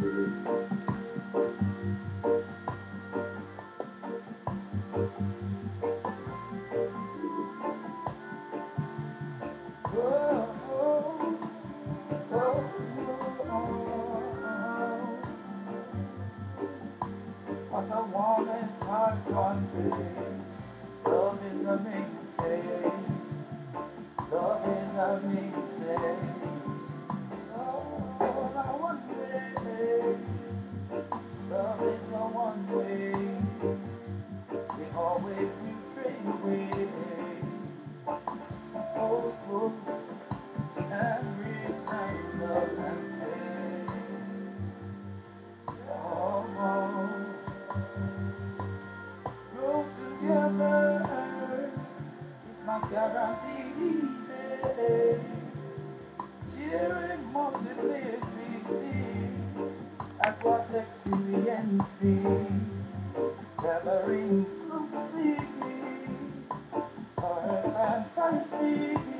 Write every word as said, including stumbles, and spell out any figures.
What I want is hard confidence. Love is the main say. Love is the main say. Oh, I want way. Love is the one way. We always betray way. Hold close and remember and say, oh, oh. Grow together, it's not guaranteed easy. Sharing multiplicity, that's what experience be. Gathering closely, hearts and country.